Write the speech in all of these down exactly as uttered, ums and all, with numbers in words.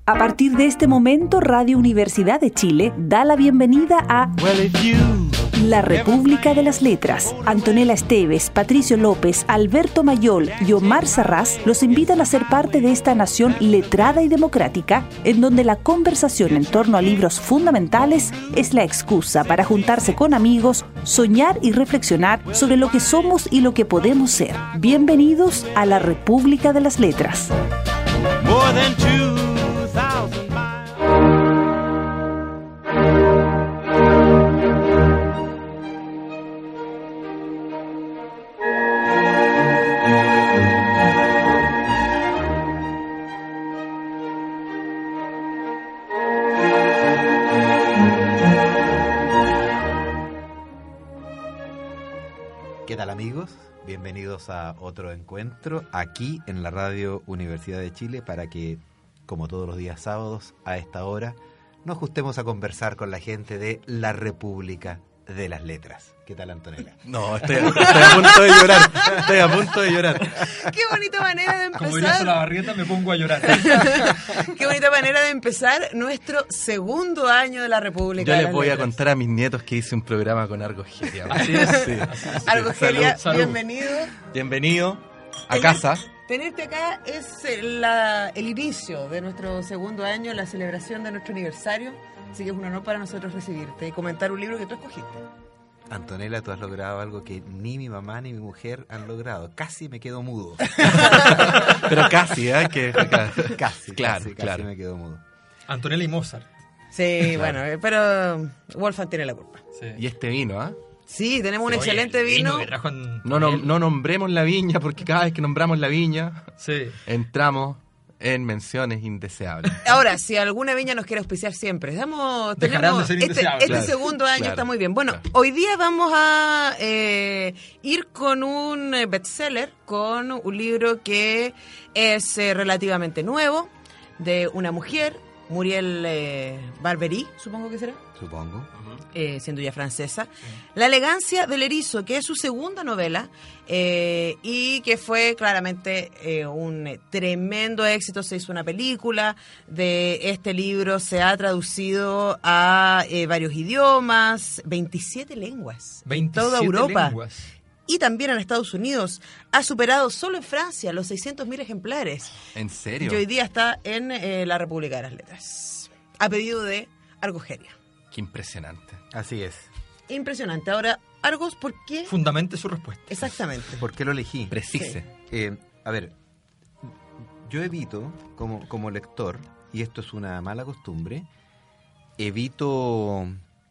A partir de este momento, Radio Universidad de Chile da la bienvenida a La República de las Letras. Antonella Esteves, Patricio López, Alberto Mayol y Omar Sarraz los invitan a ser parte de esta nación letrada y democrática, en donde la conversación en torno a libros fundamentales es la excusa para juntarse con amigos, soñar y reflexionar sobre lo que somos y lo que podemos ser. Bienvenidos a La República de las Letras. More than two thousand miles. ¿Qué tal, amigos? Bienvenidos a otro encuentro aquí en la Radio Universidad de Chile para que, como todos los días sábados, a esta hora, nos ajustemos a conversar con la gente de la República de las Letras. ¿Qué tal, Antonella? No, estoy, estoy a punto de llorar. Estoy a punto de llorar. Qué bonita manera de empezar. Como diría Solabarrieta, me pongo a llorar. Qué bonita manera de empezar nuestro segundo año de la República. Yo de les las voy Letras. a contar a mis nietos que hice un programa con Argogelia. Así es. Sí, así es. Argogelia, Salud, salud. bienvenido. Bienvenido a Tener- casa. Tenerte acá es eh, la, el inicio de nuestro segundo año, la celebración de nuestro aniversario. Así que es un honor para nosotros recibirte y comentar un libro que tú escogiste. Antonella, tú has logrado algo que ni mi mamá ni mi mujer han logrado. Casi me quedo mudo. Pero casi, ¿eh? Que, Casi, Claro, casi, claro. casi me quedo mudo. Antonella y Mozart. Sí, bueno, eh, pero Wolfgang tiene la culpa. Sí. Y este vino, ¿ah? Sí, tenemos un Oye, excelente el vino. que trajo en- No, no, él. no nombremos la viña, porque cada vez que nombramos la viña, Sí. entramos en menciones indeseables. Ahora, si alguna viña nos quiere auspiciar siempre, damos, Dejarán tenemos de ser este, indeseables. este Claro, segundo año claro, está muy bien. Bueno, claro. hoy día vamos a eh, ir con un eh, bestseller, con un libro que es eh, relativamente nuevo, de una mujer, Muriel eh, Barbery, supongo que será. Supongo. Eh, siendo ya francesa, La elegancia del erizo, que es su segunda novela eh, y que fue claramente eh, un eh, tremendo éxito. Se hizo una película de este libro, se ha traducido a eh, varios idiomas, veintisiete lenguas, en veintisiete toda Europa lenguas. y también en Estados Unidos. Ha superado solo en Francia los seiscientos mil ejemplares ¿En serio? y hoy día está en eh, la República de las Letras, a pedido de Argogelia. Qué impresionante. Así es. Impresionante. Ahora, Argos, ¿por qué? Fundamente su respuesta. Exactamente. ¿Por qué lo elegí? Precise. Eh, a ver, yo evito, como, como lector, y esto es una mala costumbre, evito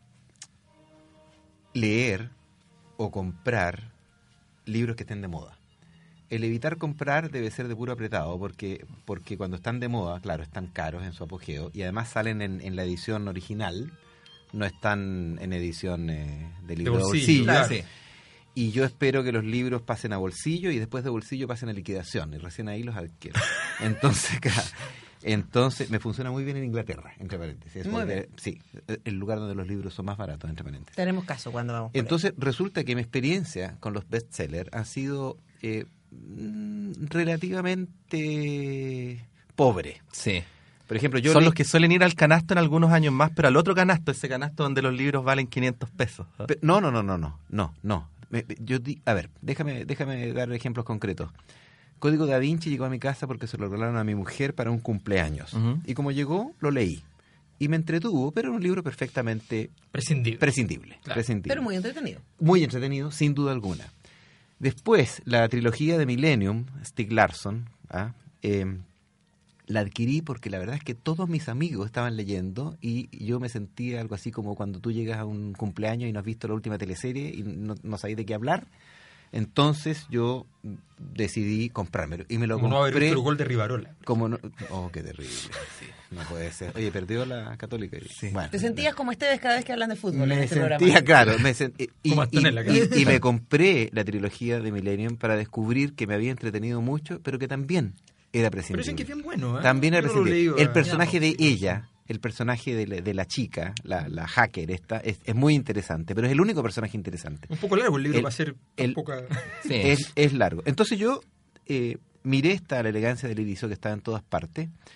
leer o comprar libros que estén de moda. El evitar comprar debe ser de puro apretado, porque porque cuando están de moda, claro, están caros en su apogeo, y además salen en, en la edición original, no están en edición eh, de libro de bolsillo, bolsillo. claro. Sí. Y yo espero que los libros pasen a bolsillo y después de bolsillo pasen a liquidación y recién ahí los adquiero. Entonces, claro, entonces me funciona muy bien en Inglaterra, entre paréntesis. Muy Porque, bien. sí, el lugar donde los libros son más baratos, entre paréntesis. Tenemos caso cuando vamos por ahí. Entonces resulta que mi experiencia con los bestsellers ha sido eh, mm, relativamente pobre. Sí. Por ejemplo, yo Son leí- los que suelen ir al canasto en algunos años más, pero al otro canasto, ese canasto donde los libros valen quinientos pesos. ¿ah? Pe- No, no, no, no, no, no, no. Me- Yo di- a ver, déjame, déjame dar ejemplos concretos. Código Da Vinci llegó a mi casa porque se lo regalaron a mi mujer para un cumpleaños. Ujú. Y como llegó, lo leí. Y me entretuvo, pero era un libro perfectamente Prescindible. prescindible. Claro. prescindible. Pero muy entretenido. Muy entretenido, sin duda alguna. Después, la trilogía de Millennium, Stieg Larsson, ¿ah? eh, la adquirí porque la verdad es que todos mis amigos estaban leyendo y yo me sentía algo así como cuando tú llegas a un cumpleaños y no has visto la última teleserie y no, no sabes de qué hablar. Entonces yo decidí comprármelo y me lo Como no haber compré. visto el gol de Rivarola. Como no, oh, qué terrible. Sí, no puede ser. Oye, perdió la Católica. Sí. Bueno, ¿Te sentías como Esteves cada vez que hablan de fútbol en me este sentía, programa? claro, me sen- y, y- Como Antonella, y- claro. y- y me compré la trilogía de Millennium para descubrir que me había entretenido mucho, pero que también era Pero prescindible. dicen que es bien bueno, ¿eh? También era Yo no lo prescindible. leí, El ¿eh? personaje de Ya, pues, sí. ella, el personaje de la, de la chica, la, la hacker esta, es, es muy interesante, pero es el único personaje interesante. Un poco largo el libro El- va a ser el- un poco... Sí. Es, es largo. Entonces yo eh, miré esta La elegancia del erizo que estaba en todas partes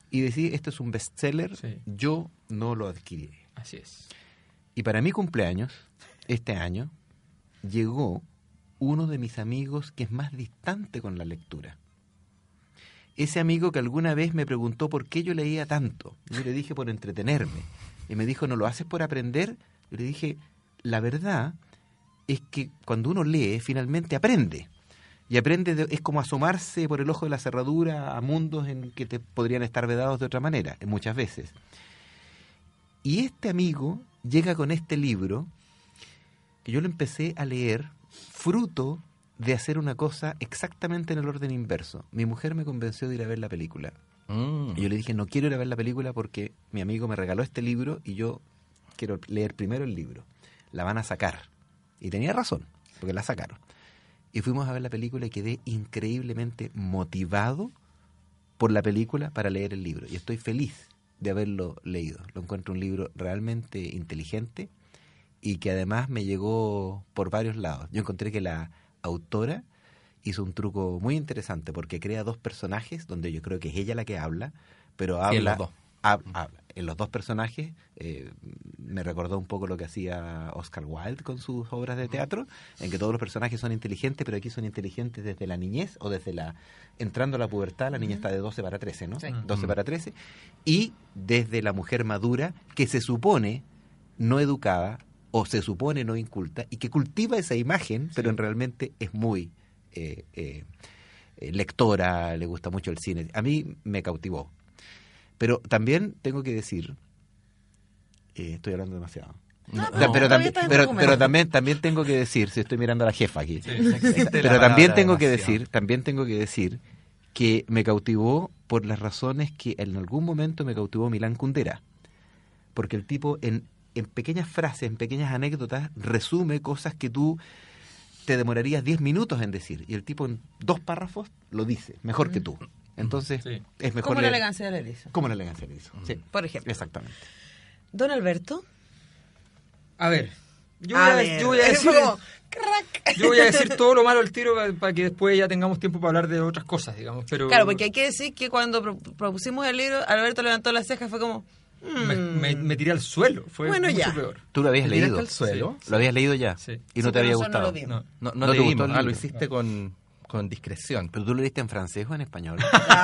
y decir, esto es un bestseller, Sí. yo no lo adquirí. Así es. Y para mi cumpleaños, este año, llegó uno de mis amigos que es más distante con la lectura. Ese amigo que alguna vez me preguntó por qué yo leía tanto. Yo le dije por entretenerme. Y me dijo, ¿no lo haces por aprender? Yo le dije, la verdad es que cuando uno lee, finalmente aprende. Y aprende, de, es como asomarse por el ojo de la cerradura a mundos en que te podrían estar vedados de otra manera, muchas veces. Y este amigo llega con este libro, que yo lo empecé a leer, fruto de hacer una cosa exactamente en el orden inverso. Mi mujer me convenció de ir a ver la película. Mm. Y yo le dije, no quiero ir a ver la película porque mi amigo me regaló este libro y yo quiero leer primero el libro. La van a sacar. Y tenía razón, porque la sacaron. Y fuimos a ver la película y quedé increíblemente motivado por la película para leer el libro. Y estoy feliz de haberlo leído. Lo encuentro un libro realmente inteligente y que además me llegó por varios lados. Yo encontré que la autora hizo un truco muy interesante porque crea dos personajes donde yo creo que es ella la que habla, pero habla... Sí, en los dos. hab- habla. En los dos personajes eh, me recordó un poco lo que hacía Oscar Wilde con sus obras de teatro, en que todos los personajes son inteligentes, pero aquí son inteligentes desde la niñez o desde la... entrando a la pubertad, la niña está de doce para trece, ¿no? Sí. doce para trece. Y desde la mujer madura, que se supone no educada, o se supone no inculta, y que cultiva esa imagen, pero en realmente es muy eh, eh, eh, lectora, le gusta mucho el cine. A mí me cautivó. Pero también tengo que decir, eh, estoy hablando demasiado. No, Ta- pero pero todavía también, estás en pero, tu pero momento. también también tengo que decir, si estoy mirando a la jefa aquí, Sí. Existe la pero también palabra tengo que demasiado. decir, también tengo que decir que me cautivó por las razones que en algún momento me cautivó Milán Kundera, porque el tipo en, en pequeñas frases, en pequeñas anécdotas, resume cosas que tú te demorarías diez minutos en decir, y el tipo en dos párrafos lo dice, mejor que tú. Entonces, Sí. es mejor Como la leer- elegancia de la Elisa. Como la elegancia le hizo. Sí, Por ejemplo. exactamente. Don Alberto. A ver, yo A voy a, ver, yo voy a decir, fue como, crack. yo voy a decir todo lo malo al tiro para que después ya tengamos tiempo para hablar de otras cosas, digamos. Pero Claro, porque hay que decir que cuando pro- propusimos el libro, Alberto levantó las cejas y fue como... me, mm. me- me tiré al suelo, fue Bueno, mucho ya. peor. ¿Tú lo habías ¿Te tiraste leído? al suelo? ¿Lo habías leído ya? Sí. ¿Y no Sí, te había pero nosotros no gustado? lo vimos. No. No, no, ¿No te te gustó vimos. el Ah, lo libro? hiciste con, con discreción. ¿Pero tú lo leíste en francés o en español?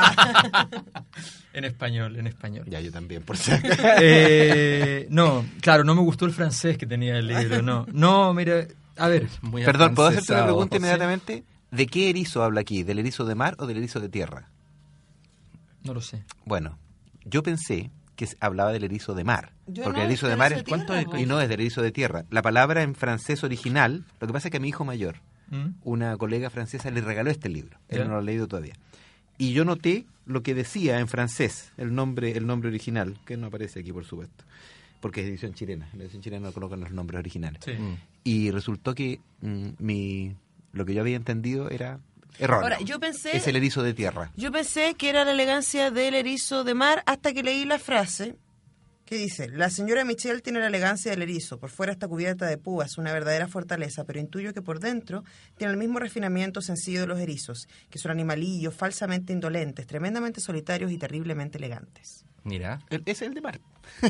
En español, en español. Ya, yo también, por si acaso. Eh, no, claro, no me gustó el francés que tenía el libro, no. No, mira, a ver, Muy Perdón, ¿puedo hacerte una afrancesado. pregunta inmediatamente? ¿De qué erizo habla aquí? ¿Del erizo de mar o del erizo de tierra? no lo sé. Bueno, yo pensé que se- hablaba del erizo de mar. Yo porque no, el erizo de del mar erizo es... de ¿Cuánto tierra, es? Y no es del erizo de tierra. La palabra en francés original, lo que pasa es que a mi hijo mayor, ¿Mm? una colega francesa le regaló este libro. Él Ya. no lo ha leído todavía. Y yo noté lo que decía en francés, el nombre el nombre original, que no aparece aquí, por supuesto, porque es edición chilena. En la edición chilena no colocan los nombres originales. Sí. Mm. Y resultó que mm, mi lo que yo había entendido era erróneo. Ahora, yo pensé... Es el erizo de tierra. Yo pensé que era la elegancia del erizo de mar hasta que leí la frase que dice, la señora Michelle tiene la elegancia del erizo, por fuera está cubierta de púas, una verdadera fortaleza, pero intuyo que por dentro tiene el mismo refinamiento sencillo de los erizos, que son animalillos falsamente indolentes, tremendamente solitarios y terriblemente elegantes. Mira. El- es el de mar.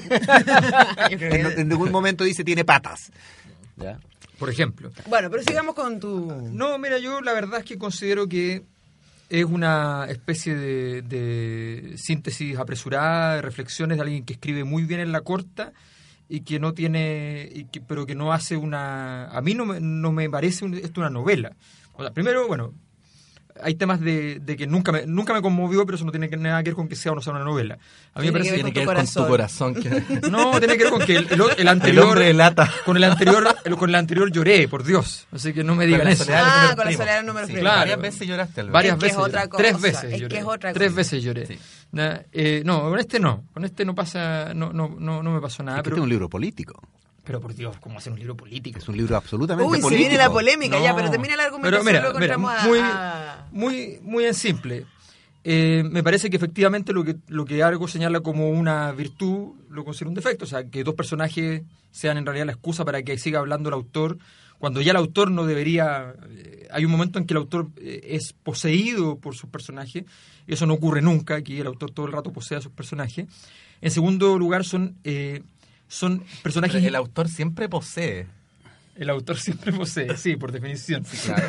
en, en ningún momento dice tiene patas. ¿Ya? Por ejemplo. Bueno, pero sigamos con tu... No, mira, yo la verdad es que considero que es una especie de, de síntesis apresurada, de reflexiones de alguien que escribe muy bien en la corta y que no tiene, y que, pero que no hace una... A mí no me, no me parece un- esto una novela. O sea, primero, bueno, hay temas de, de que nunca me, nunca me conmovió, pero eso no tiene que- nada que ver con que sea o no sea una novela. A mí me Tiene parece que que... ver Tiene que ver con tu corazón. que- No, tiene que ver con que el, el, el El anterior... hombre de lata. Con el anterior el- con el anterior lloré, por Dios. Así que no me digan la eso. soledad del Ah, número con la primo. soledad del número Sí, primo. Claro. Varias veces lloraste, Alberto. Varias Es que es veces. otra lloré. Tres cosa, veces es que lloré. es otra Tres cosa. veces lloré. Sí. Na- eh, no, con este no. Con este no pasa, no, no, no, no me pasó nada. Es que pero, este es un libro político. pero por Dios, ¿cómo hacer un libro político? Es un libro absolutamente Uy, se político. viene la polémica ya, No. pero termina el argumento Pero mira, luego mira, entramos a- muy, a... muy, muy en simple. Eh, me parece que efectivamente lo que, lo que algo señala como una virtud lo considero un defecto. O sea, que dos personajes sean en realidad la excusa para que siga hablando el autor cuando ya el autor no debería... Eh, hay un momento en que el autor eh, es poseído por sus personajes, y eso no ocurre nunca, aquí el autor todo el rato posee a sus personajes. En segundo lugar, son, eh, son personajes... Pero el autor siempre posee. El autor siempre posee, sí, por definición. Sí, claro.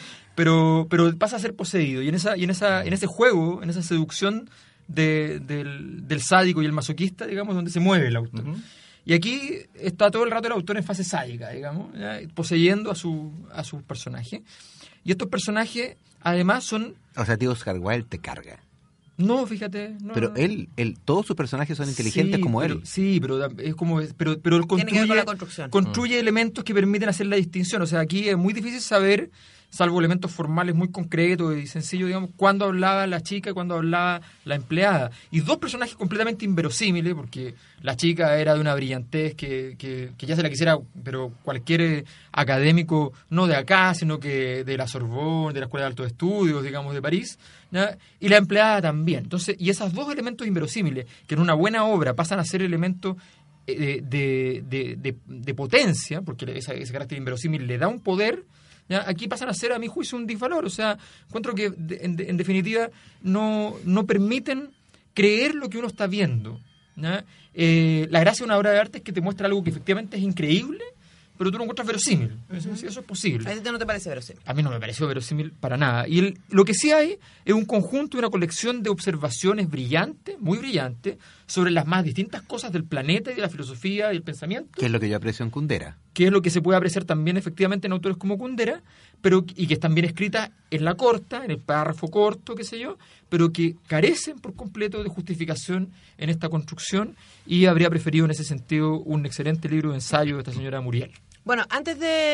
pero, pero pasa a ser poseído, y en, esa, y en, esa, en ese juego, en esa seducción de, del, del sádico y el masoquista, digamos, donde se mueve el autor. Uh-huh. Y aquí está todo el rato el autor en fase sádica, digamos, ¿ya? Poseyendo a su a sus personajes. Y estos personajes, además, son... O sea, tío, Oscar Wilde te carga. No, fíjate. No, pero no. él, él, todos sus personajes son inteligentes sí, como pero, él. Sí, pero es como, pero, pero él construye, Tiene que ver con la construcción. construye mm. elementos que permiten hacer la distinción. O sea, aquí es muy difícil saber, salvo elementos formales muy concretos y sencillos, digamos, cuándo hablaba la chica y cuándo hablaba la empleada. Y dos personajes completamente inverosímiles, porque la chica era de una brillantez que, que, que ya se la quisiera, pero cualquier académico, no de acá, sino que de la Sorbonne, de la Escuela de Altos Estudios, digamos, de París, ¿ya? Y la empleada también. Entonces, y esos dos elementos inverosímiles, que en una buena obra pasan a ser elementos de, de, de, de, de potencia, porque ese, ese carácter inverosímil le da un poder, ¿ya? Aquí pasan a ser, a mi juicio, un disvalor. O sea, encuentro que, de, en, en definitiva, no, no permiten creer lo que uno está viendo, ¿ya? Eh, la gracia de una obra de arte es que te muestra algo que efectivamente es increíble, pero tú lo encuentras verosímil. Eso, eso es posible. ¿A ti no te parece verosímil? A mí no me pareció verosímil para nada. Y el, lo que sí hay es un conjunto, una colección de observaciones brillantes, muy brillantes, sobre las más distintas cosas del planeta y de la filosofía y el pensamiento. Que es lo que yo aprecio en Kundera. Que es lo que se puede apreciar también efectivamente en autores como Kundera, pero y que están bien escritas en la corta, en el párrafo corto, qué sé yo, pero que carecen por completo de justificación en esta construcción, y habría preferido en ese sentido un excelente libro de ensayo de esta señora Muriel. Bueno, antes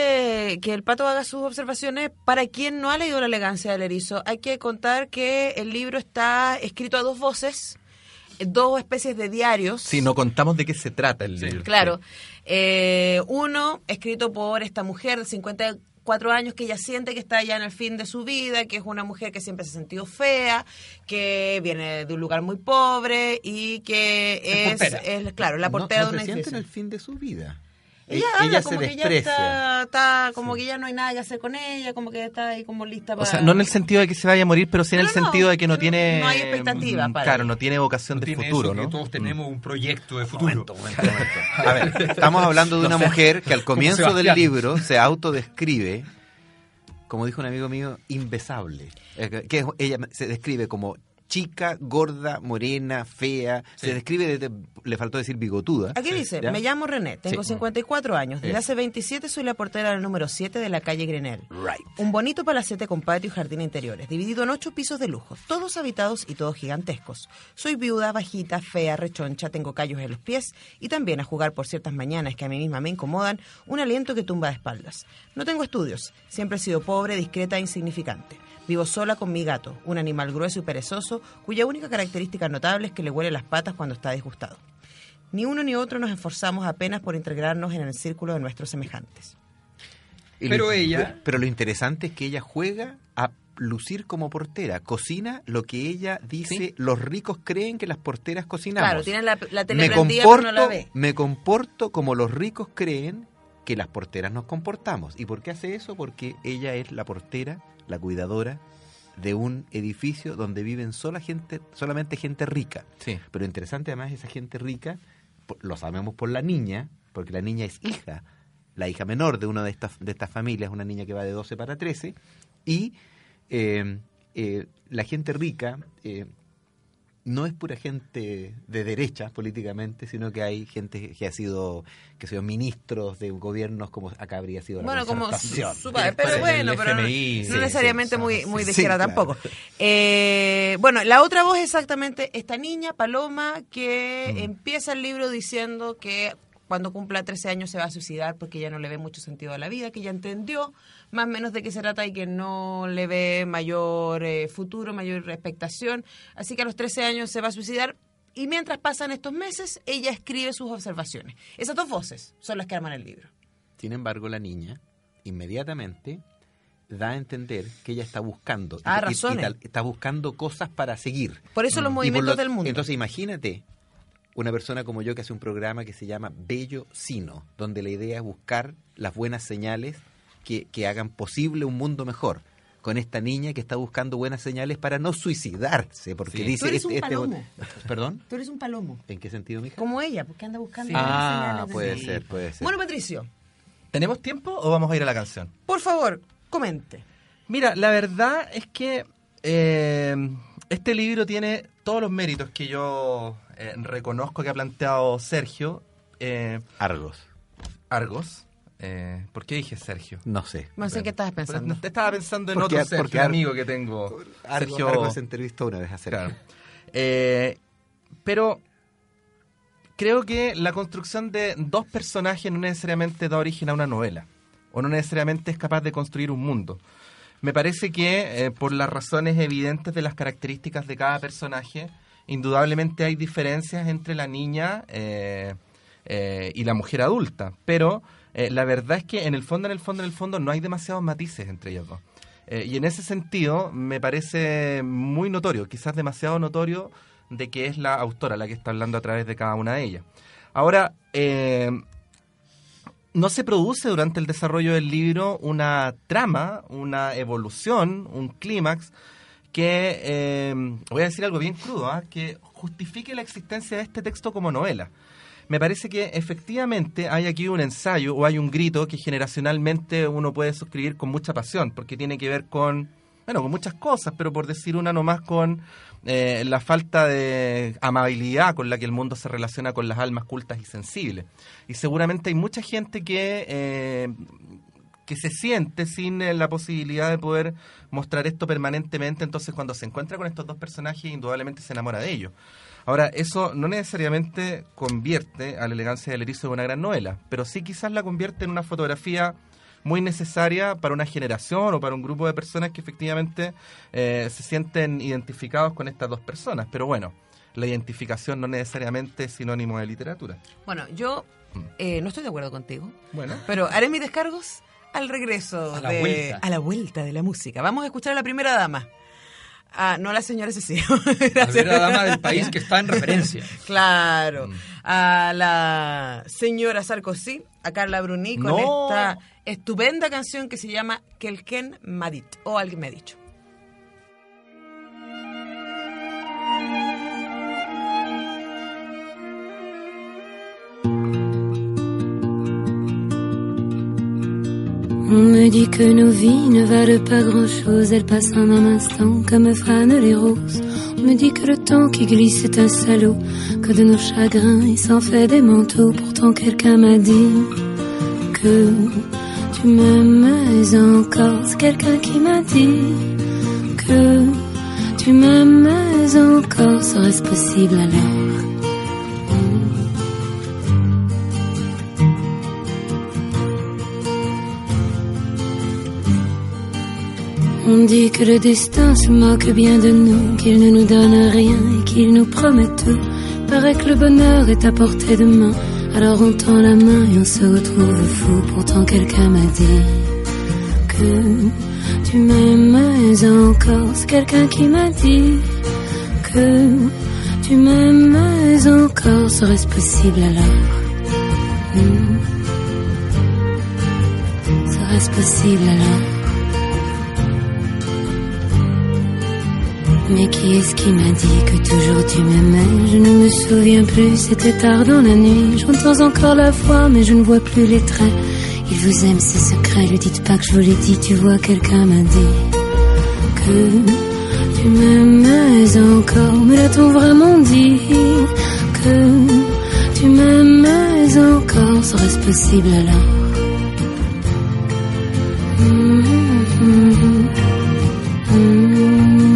de que el Pato haga sus observaciones, para quien no ha leído La elegancia del erizo, hay que contar que el libro está escrito a dos voces, dos especies de diarios. Sí, no contamos de qué se trata el libro. Claro. Eh, uno, escrito por esta mujer de cincuenta y cuatro años, que ella siente que está ya en el fin de su vida, que es una mujer que siempre se ha sentido fea, que viene de un lugar muy pobre y que es, es, es claro, la portera no, no de una se siente iglesia. en el fin de su vida. Ella, ella habla se como que ya desprecia. está, está como Sí. que ya no hay nada que hacer con ella, como que está ahí como lista para... O sea, no en el sentido de que se vaya a morir, pero sí en No, el no, sentido de que no no- tiene... no hay expectativa para Claro, ella. no tiene vocación de Tiene futuro, eso que ¿no? todos tenemos un proyecto de futuro. Momento, momento, momento. A ver, estamos hablando de No una sé. mujer que al comienzo del Sebastián. libro se autodescribe, como dijo un amigo mío, imbesable. Eh, que- que es- ella se describe como chica, gorda, morena, fea. Sí. Se describe, de- le faltó decir bigotuda. Aquí dice, ¿Ya? me llamo René, tengo Sí. cincuenta y cuatro años, desde Sí. hace veintisiete soy la portera del número siete de la calle Grenell. Right. Un bonito palacete con patio y jardín interiores, dividido en ocho pisos de lujo, todos habitados y todos gigantescos. Soy viuda, bajita, fea, rechoncha, tengo callos en los pies y también, a jugar por ciertas mañanas que a mí misma me incomodan, un aliento que tumba de espaldas. No tengo estudios, siempre he sido pobre, discreta e insignificante. Vivo sola con mi gato, un animal grueso y perezoso, cuya única característica notable es que le huele las patas cuando está disgustado. Ni uno ni otro nos esforzamos apenas por integrarnos en el círculo de nuestros semejantes. Y Pero lo- ella- Pero lo interesante es que ella juega a lucir como portera. Cocina lo que ella dice, Sí. los ricos creen que las porteras cocinamos. Claro, tienen la, la tele me prendida comporto, pero no la ve. me comporto como los ricos creen que las porteras nos comportamos. ¿Y por qué hace eso? Porque ella es la portera, la cuidadora de un edificio donde viven sola gente, solamente gente rica. Sí. Pero interesante además, esa gente rica, po- lo sabemos por la niña, porque la niña es hija, la hija menor de una de estas, de estas familias, una niña que va de doce para trece, y eh, eh, la gente rica eh, no es pura gente de derecha políticamente, sino que hay gente que ha sido, que son ministros de gobiernos, como acá habría sido la Bueno, como Concertación. su, su padre, Después pero del bueno, pero no, F M I, no sí, necesariamente sí, muy, sí, muy de sí, izquierda claro. tampoco. Eh, bueno, la otra voz exactamente, esta niña, Paloma, que Mm. empieza el libro diciendo que cuando cumpla trece años se va a suicidar porque ya no le ve mucho sentido a la vida, que ya entendió más o menos de qué se trata y que no le ve mayor eh, futuro, mayor expectación. Así que a los trece años se va a suicidar. Y mientras pasan estos meses, ella escribe sus observaciones. Esas dos voces son las que arman el libro. Sin embargo, la niña inmediatamente da a entender que ella está buscando, Ah, y- y- y razones. tal, está buscando cosas para seguir. Por eso los Y por movimientos lo- del mundo. Entonces, imagínate una persona como yo que hace un programa que se llama Bello Sino, donde la idea es buscar las buenas señales que, que hagan posible un mundo mejor. Con esta niña que está buscando buenas señales para no suicidarse, porque Sí. dice... Tú eres un este- palomo. este- ¿Perdón? Tú eres un palomo. ¿En qué sentido, mija? Como ella, porque anda buscando Sí. buenas Ah, señales de- puede Sí. ser, puede ser. Bueno, Patricio, ¿Tenemos tiempo o vamos a ir a la canción? por favor, comente. Mira, la verdad es que eh, este libro tiene todos los méritos que yo eh, reconozco que ha planteado Sergio eh, Argos. Argos. Eh, ¿Por qué dije Sergio? No sé. No sé qué estabas pensando. Pero estaba pensando en Porque- otro Sergio, porque un Ar- amigo que tengo. Argos, Sergio. Argos se entrevistó una vez a Sergio. Claro. Eh, pero creo que la construcción de dos personajes no necesariamente da origen a una novela, o no necesariamente es capaz de construir un mundo. Me parece que eh, por las razones evidentes de las características de cada personaje, indudablemente hay diferencias entre la niña eh, eh, y la mujer adulta, pero eh, la verdad es que en el fondo, en el fondo, en el fondo no hay demasiados matices entre ellas dos. Eh, y en ese sentido me parece muy notorio, quizás demasiado notorio, de que es la autora la que está hablando a través de cada una de ellas. Ahora, eh, no se produce durante el desarrollo del libro una trama, una evolución, un clímax que, eh, voy a decir algo bien crudo, ¿eh? que justifique la existencia de este texto como novela. Me parece que efectivamente hay aquí un ensayo o hay un grito que generacionalmente uno puede suscribir con mucha pasión, porque tiene que ver con, bueno, con muchas cosas, pero por decir una nomás con eh, la falta de amabilidad con la que el mundo se relaciona con las almas cultas y sensibles. Y seguramente hay mucha gente que... Eh, que se siente sin eh, la posibilidad de poder mostrar esto permanentemente, entonces cuando se encuentra con estos dos personajes indudablemente se enamora de ellos. Ahora, eso no necesariamente convierte a La elegancia del erizo en una gran novela, pero sí quizás la convierte en una fotografía muy necesaria para una generación o para un grupo de personas que efectivamente eh, se sienten identificados con estas dos personas. Pero bueno, la identificación no necesariamente es sinónimo de literatura. Bueno, yo eh, no estoy de acuerdo contigo, Bueno, pero haré mis descargos al regreso A la de, vuelta. a la vuelta de la música. Vamos a escuchar a la primera dama. Ah, no a la señora Cecilia. La primera dama del país que está en referencia. Claro. Mm. A la señora Sarkozy, a Carla Bruni, con No. esta estupenda canción que se llama Quelqu'un m'a dit, o Alguien me ha dicho. On me dit que nos vies ne valent pas grand-chose, elles passent en un instant comme fanent les roses. On me dit que le temps qui glisse est un salaud, que de nos chagrins il s'en fait des manteaux. Pourtant quelqu'un m'a dit que tu m'aimes encore. C'est quelqu'un qui m'a dit que tu m'aimes encore. Serait-ce possible alors? On dit que le destin se moque bien de nous, qu'il ne nous donne rien et qu'il nous promet tout. Paraît que le bonheur est à portée de main, alors on tend la main et on se retrouve fou. Pourtant quelqu'un m'a dit que tu m'aimes encore. C'est quelqu'un qui m'a dit que tu m'aimes encore. Serait-ce possible alors? Hmm. Serait-ce possible alors? Mais qui est-ce qui m'a dit que toujours tu m'aimais? Je ne me souviens plus, c'était tard dans la nuit. J'entends encore la voix, mais je ne vois plus les traits. Il vous aime, c'est secret, lui dites pas que je vous l'ai dit. Tu vois, quelqu'un m'a dit que tu m'aimais encore. Mais l'a-t-on vraiment dit que tu m'aimais encore? Serait-ce possible alors? Mmh, mmh, mmh.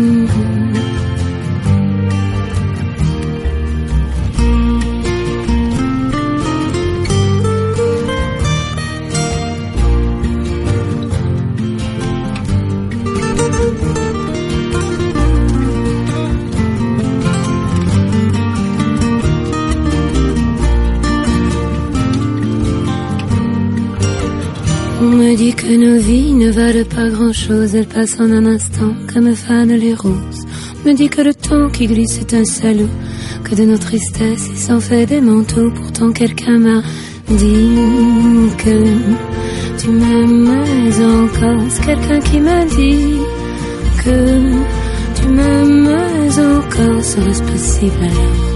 On me dit que nos vies ne valent pas grand-chose, elles passent en un instant comme fanent les roses. On me dit que le temps qui glisse est un salaud, que de nos tristesses il s'en fait des manteaux. Pourtant quelqu'un m'a Dis que tu m'aimes encore. C'est quelqu'un qui m'a dit que tu m'aimes encore. Serait-ce possible?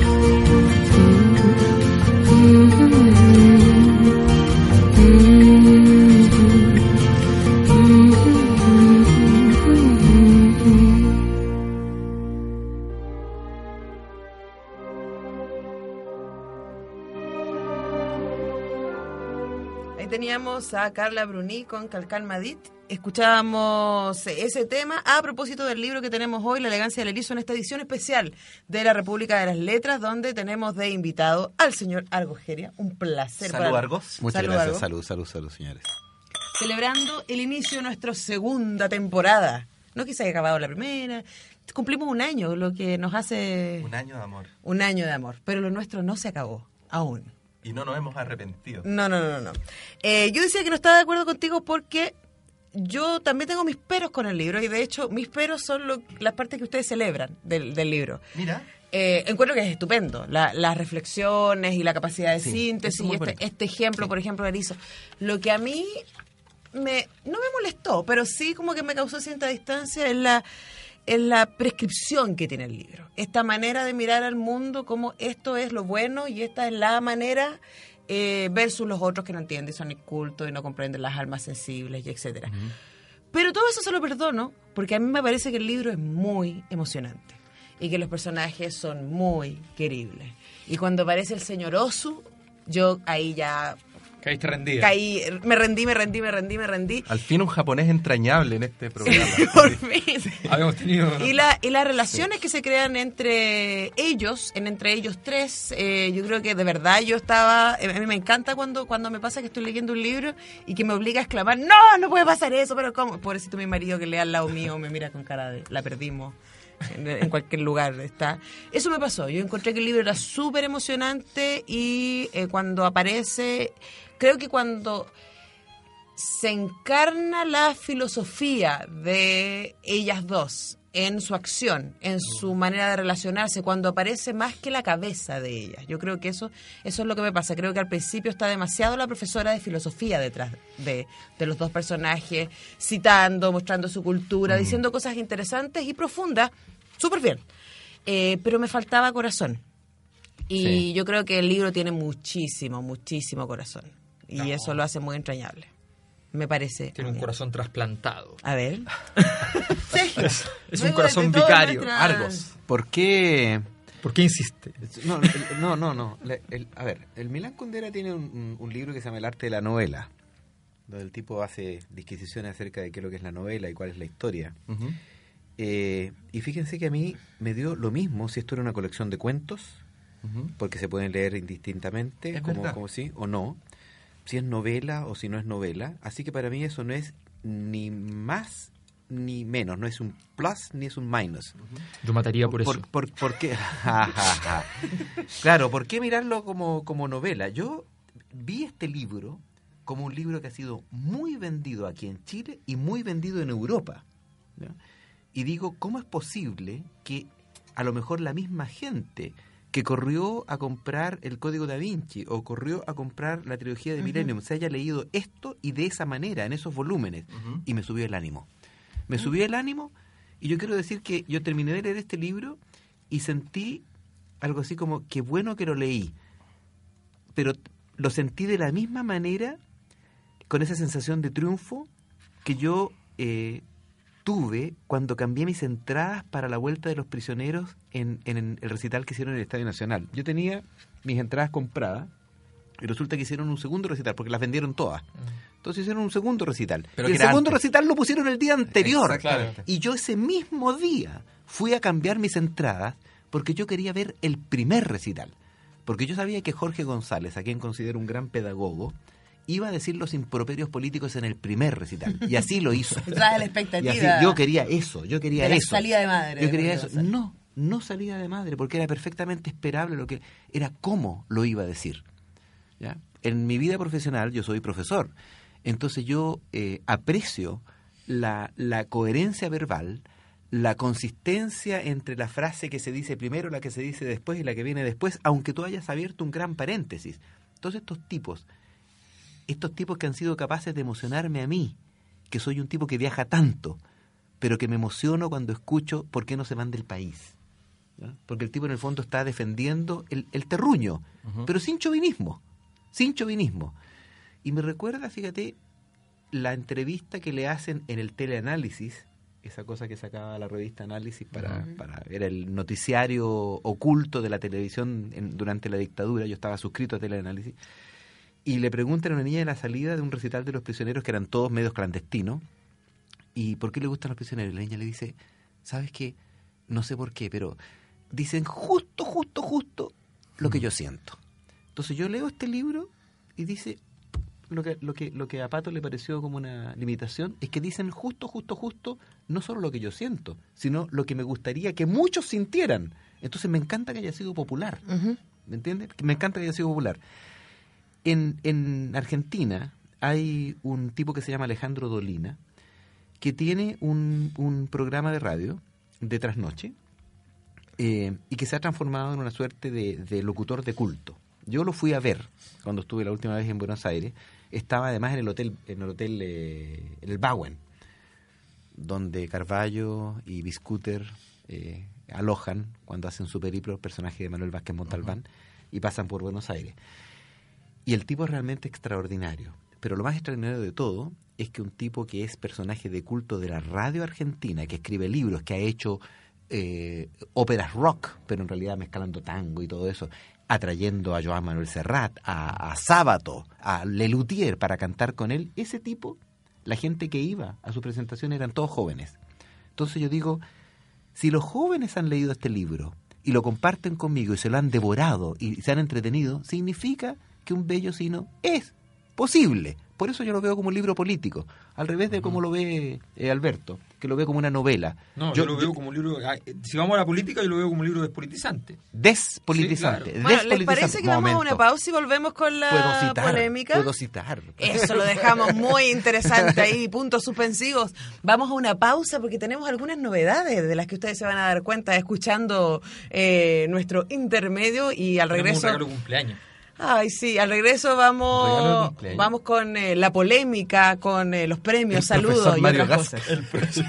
Teníamos a Carla Bruni con Calcán Madit. Escuchábamos ese tema a propósito del libro que tenemos hoy, La elegancia del erizo, en esta edición especial de la República de las Letras, donde tenemos de invitado al señor Argos Geria. Un placer. Salud, para... Argos. Muchas Salud, gracias. Argos. Salud, salud, salud, señores. Celebrando el inicio de nuestra segunda temporada. No que se haya acabado la primera. Cumplimos un año, lo que nos hace... Un año de amor. Un año de amor. Pero lo nuestro no se acabó, aún. Y no nos hemos arrepentido. No, no, no, no. Eh, yo decía que no estaba de acuerdo contigo porque yo también tengo mis peros con el libro y de hecho mis peros son lo, las partes que ustedes celebran del, del libro. Mira. Eh, encuentro que es estupendo, la, las reflexiones y la capacidad de Sí, síntesis eso es muy y este, bonito. este ejemplo, Sí. por ejemplo, de erizo. Lo que a mí me, no me molestó, pero sí como que me causó cierta distancia es la, es la prescripción que tiene el libro. Esta manera de mirar al mundo como esto es lo bueno y esta es la manera eh, versus los otros que no entienden, son incultos y no comprenden las almas sensibles y etcétera. Uh-huh. Pero todo eso se lo perdono porque a mí me parece que el libro es muy emocionante y que los personajes son muy queribles. Y cuando aparece el señor Osu, yo ahí ya... Caíste rendida. Caí, me rendí, me rendí, me rendí, me rendí. Al fin un japonés entrañable en este programa. Sí, por fin. Habíamos tenido... Y, la, y las relaciones sí. que se crean entre ellos, en entre ellos tres, eh, yo creo que de verdad yo estaba... A mí me encanta cuando, cuando me pasa que estoy leyendo un libro y que me obliga a exclamar, ¡no, no puede pasar eso! Pero ¿cómo? Pobrecito mi marido que lee al lado mío me mira con cara de, la perdimos. En, en cualquier lugar está. Eso me pasó. Yo encontré que el libro era súper emocionante y eh, cuando aparece, creo que cuando se encarna la filosofía de ellas dos en su acción, en su manera de relacionarse, cuando aparece más que la cabeza de ellas. Yo creo que eso, eso es lo que me pasa. Creo que al principio está demasiado la profesora de filosofía detrás de, de los dos personajes, citando, mostrando su cultura, mm. diciendo cosas interesantes y profundas, súper bien. Eh, pero me faltaba corazón. Y sí. yo creo que el libro tiene muchísimo, muchísimo corazón. Y no. eso lo hace muy entrañable. Me parece. Tiene un corazón trasplantado. A ver. sí. Es, es un corazón vicario. Nuestra... Argos. ¿Por qué? ¿Por qué insiste? No, no, no. no. El, el, a ver, el Milán Kundera tiene un, un libro que se llama El arte de la novela, donde el tipo hace disquisiciones acerca de qué es lo que es la novela y cuál es la historia. Uh-huh. Eh, y fíjense que a mí me dio lo mismo si esto era una colección de cuentos, uh-huh. porque se pueden leer indistintamente, como, como sí o no. Si es novela o si no es novela. Así que para mí eso no es ni más ni menos. No es un plus ni es un minus. Yo mataría por, por eso. ¿Por, por, por qué? Claro, ¿por qué mirarlo como, como novela? Yo vi este libro como un libro que ha sido muy vendido aquí en Chile y muy vendido en Europa, ¿no? Y digo, ¿cómo es posible que a lo mejor la misma gente que corrió a comprar el Código Da Vinci o corrió a comprar la trilogía de uh-huh. Millennium se haya leído esto y de esa manera, en esos volúmenes? Uh-huh. Y me subió el ánimo. Me uh-huh. subió el ánimo y yo quiero decir que yo terminé de leer este libro y sentí algo así como, qué bueno que lo leí. Pero lo sentí de la misma manera, con esa sensación de triunfo que yo... Eh, tuve cuando cambié mis entradas para la Vuelta de los Prisioneros en, en el recital que hicieron en el Estadio Nacional. Yo tenía mis entradas compradas y resulta que hicieron un segundo recital porque las vendieron todas. Entonces hicieron un segundo recital. Pero y el segundo antes. recital lo pusieron el día anterior. Y yo ese mismo día fui a cambiar mis entradas porque yo quería ver el primer recital. Porque yo sabía que Jorge González, a quien considero un gran pedagogo, iba a decir los improperios políticos en el primer recital. Y así lo hizo. Trae la expectativa. Y así, yo quería eso, yo quería de eso. La salida de madre. Yo quería eso. No, no salida de madre, porque era perfectamente esperable lo que era cómo lo iba a decir. ¿Ya? En mi vida profesional yo soy profesor. Entonces yo eh, aprecio la, la coherencia verbal, la consistencia entre la frase que se dice primero, la que se dice después y la que viene después, aunque tú hayas abierto un gran paréntesis. Entonces estos tipos estos tipos que han sido capaces de emocionarme a mí, que soy un tipo que viaja tanto, pero que me emociono cuando escucho por qué no se van del país. ¿Ya? Porque el tipo en el fondo está defendiendo el, el terruño, uh-huh. pero sin chauvinismo, sin chauvinismo. Y me recuerda, fíjate, la entrevista que le hacen en el teleanálisis, esa cosa que sacaba la revista Análisis para, uh-huh. para era el noticiario oculto de la televisión en, durante la dictadura. Yo estaba suscrito a Teleanálisis. Y le preguntan a una niña de la salida de un recital de los prisioneros, que eran todos medios clandestinos, ¿y por qué le gustan los prisioneros? Y la niña le dice, ¿sabes qué? No sé por qué, pero dicen justo, justo, justo lo que yo siento. Entonces yo leo este libro y dice... Lo que, lo que lo que a Pato le pareció como una limitación es que dicen justo, justo, justo, no solo lo que yo siento, sino lo que me gustaría que muchos sintieran. Entonces me encanta que haya sido popular. Uh-huh. ¿Me entiendes? Me encanta que haya sido popular. En, en Argentina hay un tipo que se llama Alejandro Dolina, que tiene un, un programa de radio de trasnoche eh, y que se ha transformado en una suerte de, de locutor de culto. Yo lo fui a ver cuando estuve la última vez en Buenos Aires. Estaba además en el hotel, en el hotel, eh, en el Bauen, donde Carballo y Biscuter eh, alojan cuando hacen su periplo el personaje de Manuel Vázquez Montalbán uh-huh. y pasan por Buenos Aires. Y el tipo es realmente extraordinario. Pero lo más extraordinario de todo es que un tipo que es personaje de culto de la radio argentina, que escribe libros, que ha hecho eh, óperas rock, pero en realidad mezclando tango y todo eso, atrayendo a Joan Manuel Serrat, a, a Sábato, a Lelutier para cantar con él, ese tipo, la gente que iba a su presentación eran todos jóvenes. Entonces yo digo, si los jóvenes han leído este libro y lo comparten conmigo y se lo han devorado y se han entretenido, significa que un vellocino es posible. Por eso yo lo veo como un libro político, al revés de como lo ve eh, Alberto, que lo ve como una novela. No, yo, yo lo veo yo, como un libro, si vamos a la política, yo lo veo como un libro despolitizante. Despolitizante. Sí, claro. Bueno, ¿les parece que vamos a una pausa y volvemos con la puedo citar, polémica? Puedo citar. Eso lo dejamos muy interesante ahí, puntos suspensivos. Vamos a una pausa porque tenemos algunas novedades de las que ustedes se van a dar cuenta escuchando eh, nuestro intermedio y al regreso... Tenemos un regalo de cumpleaños. Ay, sí, al regreso vamos vamos con eh, la polémica, con eh, los premios, el saludos y Mario otras Gasca. cosas. El profesor.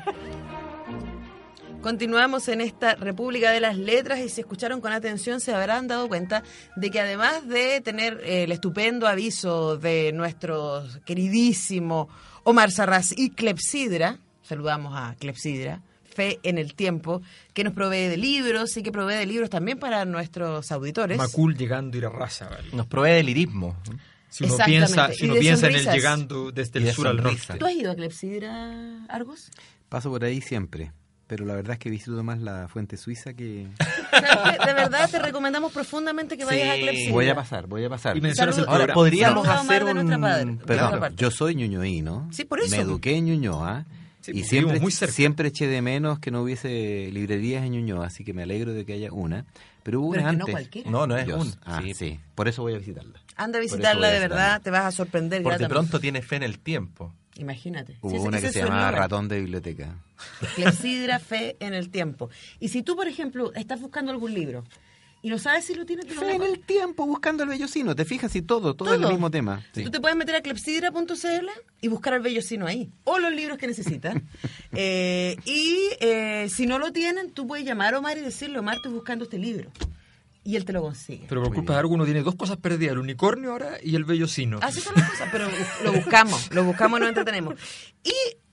Continuamos en esta República de las Letras y si escucharon con atención se habrán dado cuenta de que además de tener eh, el estupendo aviso de nuestro queridísimo Omar Sarraz y Clepsidra, saludamos a Clepsidra, Fe en el Tiempo, que nos provee de libros y que provee de libros también para nuestros auditores. Macul llegando y la raza, ¿vale? Nos provee de lirismo. Si uno piensa, si uno piensa en el llegando desde el sur al sonrisa. norte. ¿Tú has ido a Clepsidra, Argos? Paso por ahí siempre, pero la verdad es que visito más la fuente suiza que... ¿Sabes qué? De verdad te recomendamos profundamente que vayas sí, a Clepsidra. Voy a pasar, voy a pasar. Y mencionas el Salud- programa. Ahora, podríamos Saludos a Omar hacer de un... nuestra padre. Perdón, otra parte. yo soy ñuñoíno. Sí, por eso. Me eduqué en Ñuñoa. Sí, y pues, siempre, vivimos muy cerca. siempre eché de menos que no hubiese librerías en Ñuñoa, así que me alegro de que haya una. Pero hubo Pero una es que no antes. cualquiera. No, no es Dios. un... Ah, sí. sí. Por eso voy a visitarla. Anda a Por eso visitarla voy a de visitarla. verdad, te vas a sorprender. Por de gratamente. pronto tiene fe en el tiempo. Imagínate. Hubo Sí, ese- una ese que se es su llamaba eslogan. Ratón de Biblioteca. Clepsidra, Fe en el Tiempo. Y si tú, por ejemplo, estás buscando algún libro y no sabes si lo tienes, te lo Fe en dejo. el tiempo, buscando el vellocino. ¿Te fijas? Y todo, todo, Todo. es el mismo tema. Sí. Tú te puedes meter a clepsidra punto c l y buscar al vellocino ahí, o los libros que necesitas. eh, y eh, si no lo tienen, tú puedes llamar a Omar y decirle, Omar, estoy buscando este libro. Y él te lo consigue. Pero por Muy culpa bien. de algo uno tiene dos cosas perdidas, el unicornio ahora y el vellocino. Así son las cosas, pero lo buscamos, lo buscamos y nos entretenemos. Y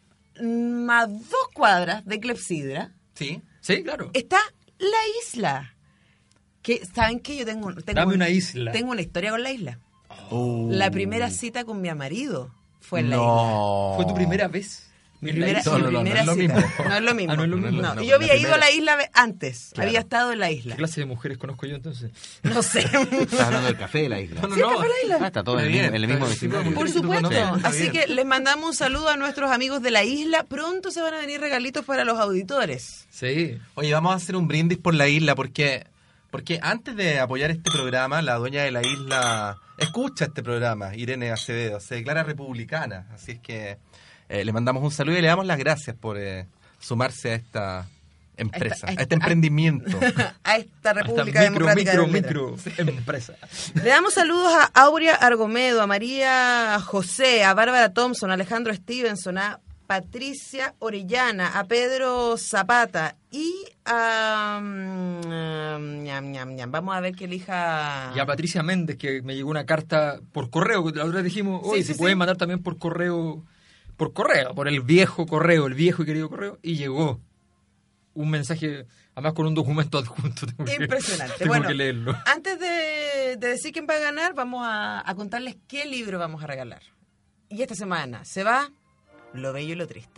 mm, a dos cuadras de clepsidra Sí. Sí, claro. está la isla. Que, ¿saben qué? Yo tengo, tengo, Dame una isla. tengo una historia con la isla. Oh. La primera cita con mi marido fue en la isla. No. ¿Fue tu primera vez? Mi en la primera, isla? No, mi no, no, no primera es lo cita. mismo. No es lo mismo. Ah, no es lo mismo. No, No, yo la había ido primera. a la isla ve- antes. Claro. Había estado en la ¿Qué isla. clase de mujeres conozco yo entonces? No sé. Estás hablando del café de la isla. No, no, Sí, no. café la isla. Ah, está todo en el Está mismo, bien, en el mismo está bien. vecindario. Por Sí, supuesto. sí, está Así bien. que les mandamos un saludo a nuestros amigos de la isla. Pronto se van a venir regalitos para los auditores. Sí. Oye, vamos a hacer un brindis por la isla porque porque antes de apoyar este programa, la dueña de la isla escucha este programa, Irene Acevedo, se declara republicana. Así es que eh, le mandamos un saludo y le damos las gracias por eh, sumarse a esta empresa, a esta, a este emprendimiento. A esta República Hasta micro, Democrática micro, de las Letras. micro empresa. Le damos saludos a Aurea Argomedo, a María José, a Bárbara Thompson, a Alejandro Stevenson, a Patricia Orellana, a Pedro Zapata y a... Um, ñam, ñam, ñam. Vamos a ver que elija... Y a Patricia Méndez, que me llegó una carta por correo, que la otra vez dijimos, Sí, oye, sí, se sí. pueden mandar también por correo, por correo, por el viejo correo, el viejo y querido correo, y llegó un mensaje, además con un documento adjunto. Tengo que- Impresionante. tengo Bueno, que leerlo. antes de, de decir quién va a ganar, vamos a, a contarles qué libro vamos a regalar. Y esta semana se va Lo Bello y lo Triste.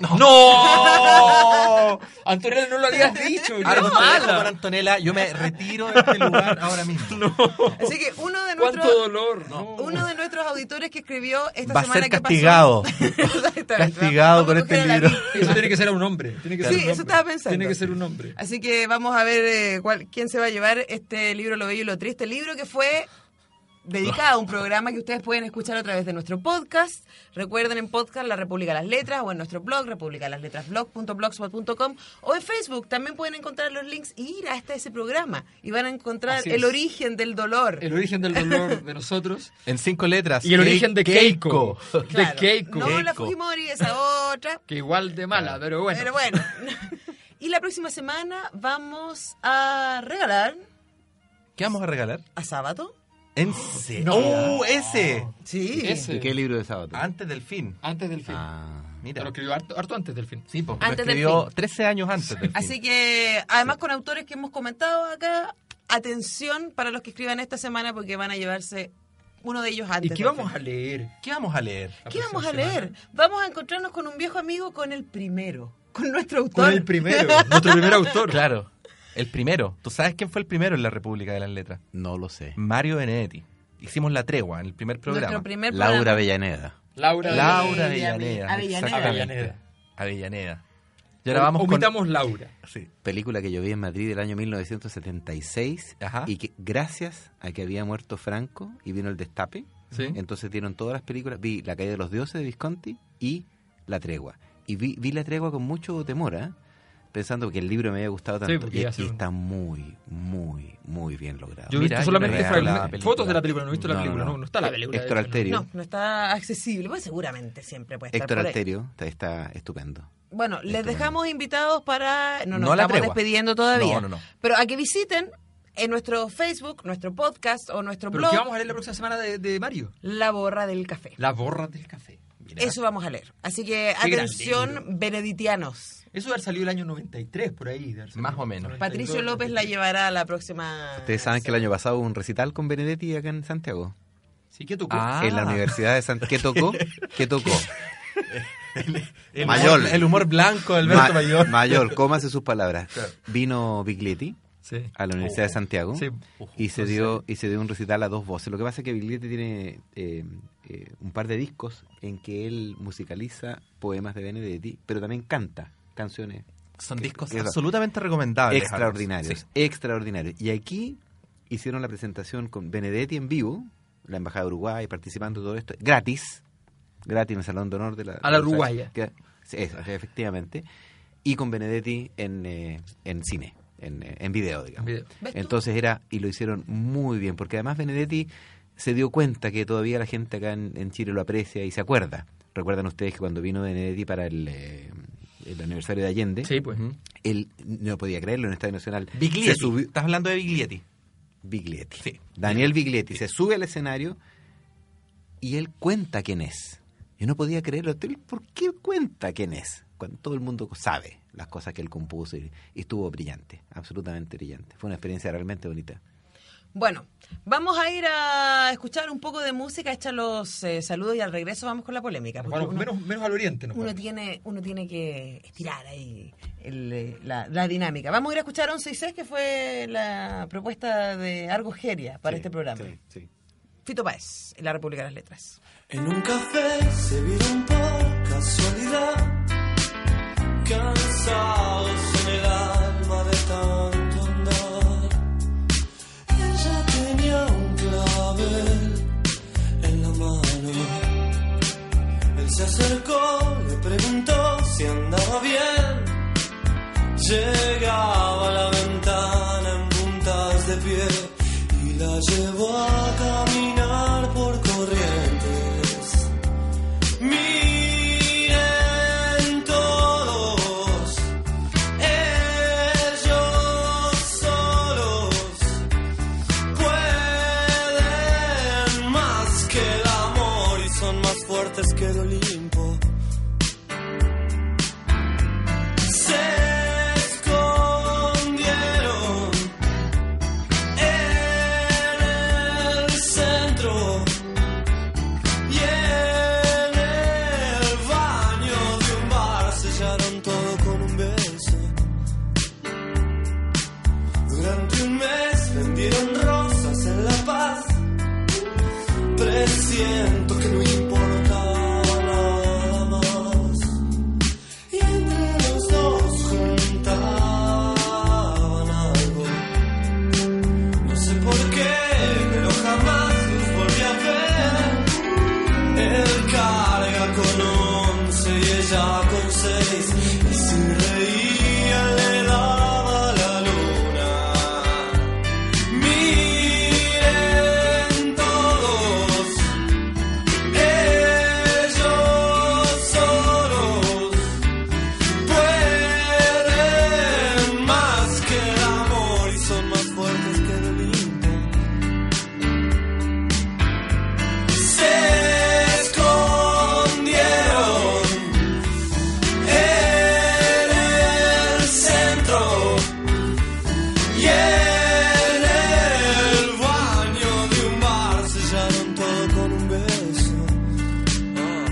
¡No! Antonella, no lo habías dicho. ¡Qué Algo mala! para Antonella, yo me retiro de este lugar ahora mismo. Así que uno de ¡Cuánto nuestros... dolor! No. Uno de nuestros auditores que escribió esta Va a semana ser que castigado. pasó. Exactamente. Castigado Vamos con a este coger a la libro. Vicky. Eso tiene que ser un hombre. Tiene que ser Sí, un eso hombre. estaba pensando. Tiene que ser un hombre. Así que vamos a ver eh, cuál, quién se va a llevar este libro Lo Bello y lo Triste. El libro que fue dedicado a un programa que ustedes pueden escuchar a través de nuestro podcast. Recuerden, en podcast La República de las Letras, o en nuestro blog república de las letras blog punto blogspot punto com, o en Facebook también pueden encontrar los links y ir hasta ese programa y van a encontrar Así el es. origen del dolor. El origen del dolor de nosotros. En cinco letras. Y el origen de Keiko. Claro. De Keiko. No la Keiko. Fujimori, esa otra. Que igual de mala, pero bueno. Pero bueno. Y la próxima semana vamos a regalar ¿Qué vamos a regalar? a Sábato. ¿En serio? No. ¡Oh, ese! Sí. Ese. ¿Y qué libro de sábado? Antes del fin. Antes del fin. Ah, Mira. Lo escribió harto, harto antes del fin. Sí, pues lo Antes del escribió fin. trece años antes del fin. Así que, además con autores que hemos comentado acá, atención para los que escriban esta semana porque van a llevarse uno de ellos antes. ¿Y qué del vamos fin. a leer? ¿Qué vamos a leer? la ¿Qué vamos a próxima leer? semana? Vamos a encontrarnos con un viejo amigo, con el primero, con nuestro autor. Con el primero, nuestro primer autor. Claro, el primero. ¿Tú sabes quién fue el primero en la República de las Letras? no lo sé. Mario Benedetti. Hicimos La Tregua en el primer programa. Nuestro primer Laura programa. Avellaneda. Laura. Laura Avellaneda. Avellaneda. Avellaneda. exactamente. Avellaneda. Avellaneda. Y ahora vamos con... Omitamos Laura. Sí. Película que yo vi en Madrid del año mil novecientos setenta y seis. Ajá. Y que gracias a que había muerto Franco y vino el destape, Sí. entonces dieron todas las películas. Vi La caída de los dioses de Visconti y La tregua. Y vi, vi La tregua con mucho temor, ¿eh? Pensando que el libro me había gustado Sí, tanto. porque y, iba a y ser un- está muy, muy, muy bien logrado. Yo he Mira, visto solamente yo no he fragmentos- visto la película. fotos de la película, no he visto la No, no, película. No, no. no, está la película. Héctor de hecho, Alterio. No, no está accesible. Pues seguramente siempre puede estar Héctor por ahí. Alterio está, está estupendo. Bueno, les Estupendo. dejamos invitados para... No nos No La estamos Tregua. despidiendo todavía. No, no, no. Pero a que visiten en nuestro Facebook, nuestro podcast o nuestro ¿Pero blog qué vamos a leer la próxima semana de, de Mario? La Borra del Café. La borra del café. Mira. Eso vamos a leer. Así que Qué gran atención, libro. beneditianos. Eso debe haber salido el año noventa y tres, por ahí. debe haber salido. Más o menos. noventa y dos, Patricio López la noventa y tres. llevará a la próxima... Ustedes saben que el año pasado hubo un recital con Benedetti acá en Santiago. Sí, ¿qué tocó? Ah. En la Universidad de Santiago. ¿Qué tocó? ¿Qué tocó? El Mayol. humor, el humor blanco de Alberto Ma- Mayor. Mayor, cómase sus palabras. Vino Biglietti Sí. a la Universidad de Santiago Sí. y se dio y se dio un recital a dos voces. Lo que pasa es que Biglietti tiene eh, eh, un par de discos en que él musicaliza poemas de Benedetti, pero también canta canciones Son que- discos que- absolutamente recomendables. extraordinarios, Sí. extraordinarios. Y aquí hicieron la presentación con Benedetti en vivo, la Embajada de Uruguay participando de todo esto, gratis, gratis en el Salón de Honor de la... A la de los- uruguaya. que- sí, eso, efectivamente. Y con Benedetti en, eh, en cine, en, eh, en video, digamos. Video. ¿Ves tú? Entonces era, y lo hicieron muy bien, porque además Benedetti se dio cuenta que todavía la gente acá en, en Chile lo aprecia y se acuerda. Recuerdan ustedes que cuando vino Benedetti para el, eh, el aniversario de Allende, Sí, pues. él no podía creerlo en el Estadio Nacional. Biglietti. Se subió, Estás hablando de Biglietti. Biglietti. Sí. Daniel Biglietti se sube al escenario y él cuenta quién es. Yo no podía creerlo. Él, ¿por qué cuenta quién es? Cuando todo el mundo sabe las cosas que él compuso y, y estuvo brillante, absolutamente brillante. Fue una experiencia realmente bonita. Bueno, vamos a ir a escuchar un poco de música, echar los eh, saludos y al regreso vamos con la polémica. porque Bueno, uno- menos, menos al oriente. nos Uno vamos. tiene, uno tiene que estirar ahí el, eh, la, la dinámica. Vamos a ir a escuchar once y seis, que fue la propuesta de Argo Geria para Sí, este programa. sí, sí. Fito Páez, en la República de las Letras. En un café se vieron por casualidad, cansados en el alma de tanto andar. Ella tenía un clavel en la mano. Él se acercó, le preguntó si andaba bien. Llega la llevo a caminar por corrientes. Miren todos, ellos solos pueden más que el amor y son más fuertes que el Olimpo. Siento que no importa nada más. Y entre los dos juntaban algo. No sé por qué, pero jamás los volví a ver. Él carga con once y ella con seis. Y si reía le daba la luna. Miren todos, ellos solos pueden más que el amor y son más fuertes que el Olimpo. Se escondieron en el centro y en el baño de un bar sellaron todo con un beso. Ah.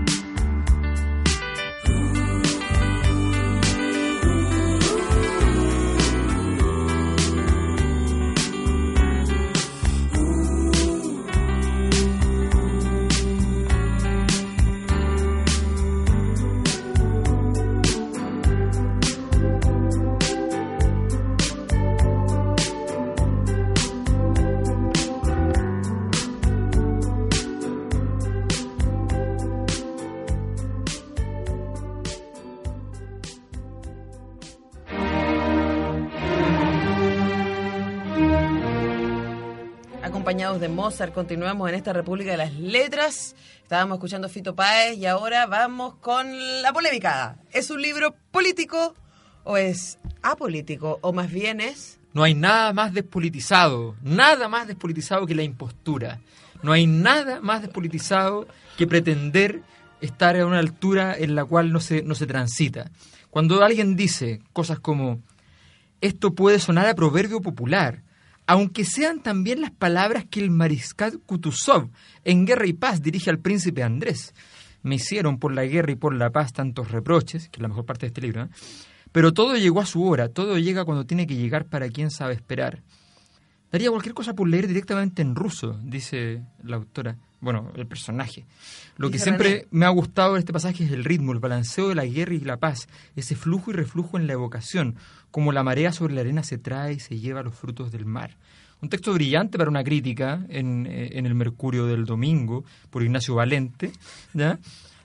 Acompañados de Mozart, continuamos en esta República de las Letras. Estábamos escuchando Fito Páez y ahora vamos con la polémica. ¿Es un libro político o es apolítico? O más bien es... No hay nada más despolitizado, nada más despolitizado que la impostura. No hay nada más despolitizado que pretender estar a una altura en la cual no se, no se transita. Cuando alguien dice cosas como, esto puede sonar a proverbio popular, aunque sean también las palabras que el mariscal Kutuzov en Guerra y Paz dirige al príncipe Andrés. Me hicieron por la guerra y por la paz tantos reproches, que es la mejor parte de este libro, ¿eh? Pero todo llegó a su hora, todo llega cuando tiene que llegar para quien sabe esperar. Daría cualquier cosa por leer directamente en ruso, dice la autora, bueno, el personaje. Lo que siempre me ha gustado de este pasaje es el ritmo, el balanceo de la guerra y la paz, ese flujo y reflujo en la evocación, como la marea sobre la arena se trae y se lleva los frutos del mar. Un texto brillante para una crítica en, en el Mercurio del Domingo, por Ignacio Valente, ¿ya?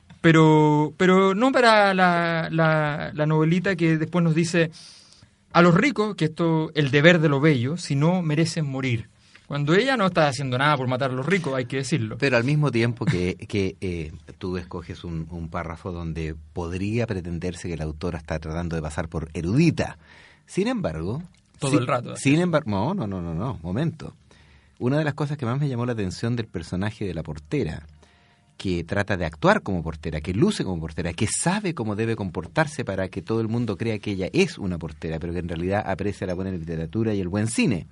Pero, pero no para la, la, la novelita que después nos dice a los ricos que esto el deber de lo bello, si no merecen morir. Cuando ella no está haciendo nada por matar a los ricos, hay que decirlo. Pero al mismo tiempo que, que eh, tú escoges un, un párrafo donde podría pretenderse que la autora está tratando de pasar por erudita. Sin embargo... Todo si, el rato. Sin embargo... No, no, no, no, no, momento. Una de las cosas que más me llamó la atención del personaje de la portera, que trata de actuar como portera, que luce como portera, que sabe cómo debe comportarse para que todo el mundo crea que ella es una portera, pero que en realidad aprecia la buena literatura y el buen cine.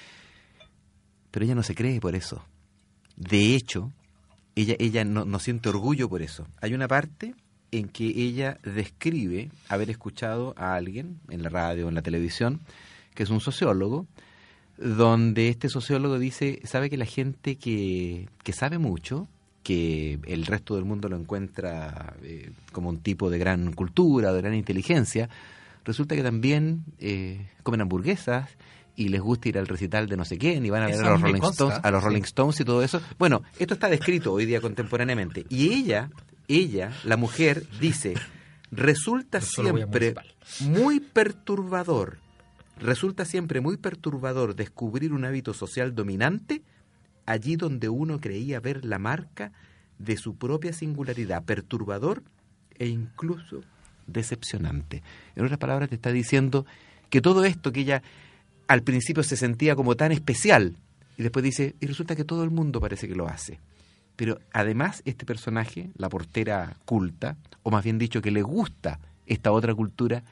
Pero ella no se cree por eso. De hecho, ella, ella no, no siente orgullo por eso. Hay una parte en que ella describe haber escuchado a alguien en la radio o en la televisión, que es un sociólogo, donde este sociólogo dice, sabe que la gente que, que sabe mucho, que el resto del mundo lo encuentra eh, como un tipo de gran cultura, de gran inteligencia, resulta que también eh, comen hamburguesas y les gusta ir al recital de no sé quién y van a ver Eso a los me Rolling consta, Stones, a los sí. Rolling Stones y todo eso. Bueno, esto está descrito hoy día contemporáneamente. Y ella, ella, la mujer, dice, resulta Pero solo voy a siempre municipal. muy perturbador Resulta siempre muy perturbador descubrir un hábito social dominante allí donde uno creía ver la marca de su propia singularidad, perturbador e incluso decepcionante. En otras palabras, te está diciendo que todo esto que ella al principio se sentía como tan especial, y después dice, y resulta que todo el mundo parece que lo hace. Pero además este personaje, la portera culta, o más bien dicho que le gusta esta otra cultura,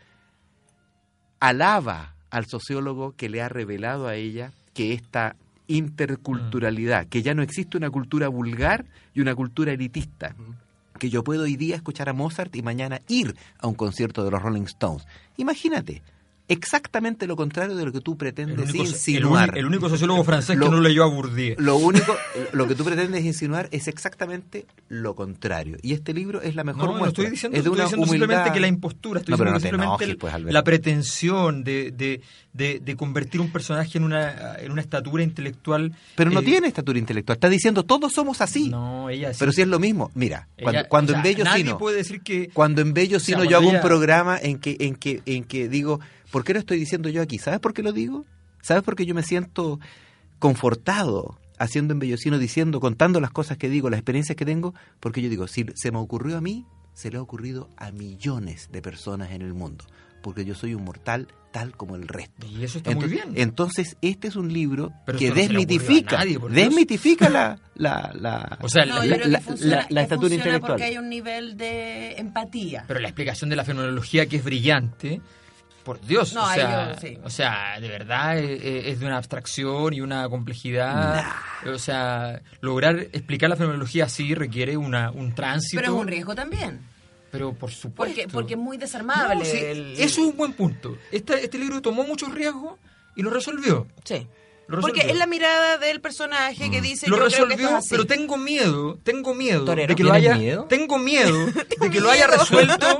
alaba al sociólogo que le ha revelado a ella que esta interculturalidad, que ya no existe una cultura vulgar y una cultura elitista, que yo puedo hoy día escuchar a Mozart y mañana ir a un concierto de los Rolling Stones. Imagínate, exactamente lo contrario de lo que tú pretendes el único, insinuar. El, un, el único sociólogo francés lo, que no leyó a Bourdieu. Lo único, lo que tú pretendes insinuar es exactamente lo contrario. Y este libro es la mejor no, muestra. No, estoy diciendo, es de estoy una diciendo humildad... simplemente que la impostura, estoy no, diciendo no que simplemente enojes, pues, el, la pretensión de, de, de, de convertir un personaje en una, en una estatura intelectual... Pero no eh, tiene estatura intelectual. Está diciendo, todos somos así. No, ella sí. Pero si es lo mismo. Mira, ella, cuando, cuando o sea, en Bello nadie Sino... puede decir que... Cuando en Bello o sea, Sino yo hago ella... un programa en que, en, que, en que digo... ¿Por qué lo estoy diciendo yo aquí? ¿Sabes por qué lo digo? ¿Sabes por qué yo me siento confortado haciendo Embellocino, diciendo, contando las cosas que digo, las experiencias que tengo? Porque yo digo, si se me ocurrió a mí, se le ha ocurrido a millones de personas en el mundo. Porque yo soy un mortal tal como el resto. Y eso está entonces, muy bien. Entonces, este es un libro Pero que no desmitifica, nadie, desmitifica la, la, la, o sea, no, la, yo creo la, que funciona, la, la que estatura funciona intelectual. porque hay un nivel de empatía. Pero la explicación de la fenomenología, que es brillante, por Dios, No, o, sea, yo, sí. o sea, de verdad es, es de una abstracción y una complejidad. Nah. O sea, lograr explicar la fenomenología así requiere una, un tránsito. Pero es un riesgo también. Pero por supuesto. Porque, porque es muy desarmable. No, sí, el... Eso es un buen punto. Este, este libro tomó muchos riesgos y lo resolvió. Sí. Lo porque es la mirada del personaje que dice lo yo resolvió, creo que esto es así. Pero tengo miedo, tengo miedo Torero. de que lo haya, miedo? tengo miedo de que lo haya resuelto,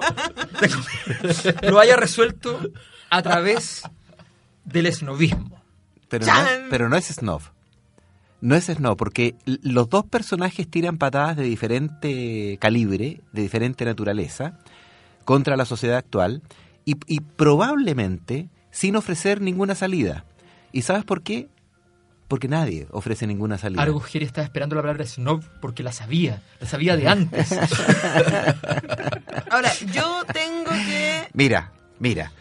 de, lo haya resuelto a través del esnovismo. Pero no, es, pero no es snob. No es snob, porque los dos personajes tiran patadas de diferente calibre, de diferente naturaleza, contra la sociedad actual, y, y probablemente sin ofrecer ninguna salida. ¿Y sabes por qué? Porque nadie ofrece ninguna salida. Argo Geri estaba esperando la palabra snob porque la sabía, la sabía de antes. Ahora, yo tengo que... Mira, mira.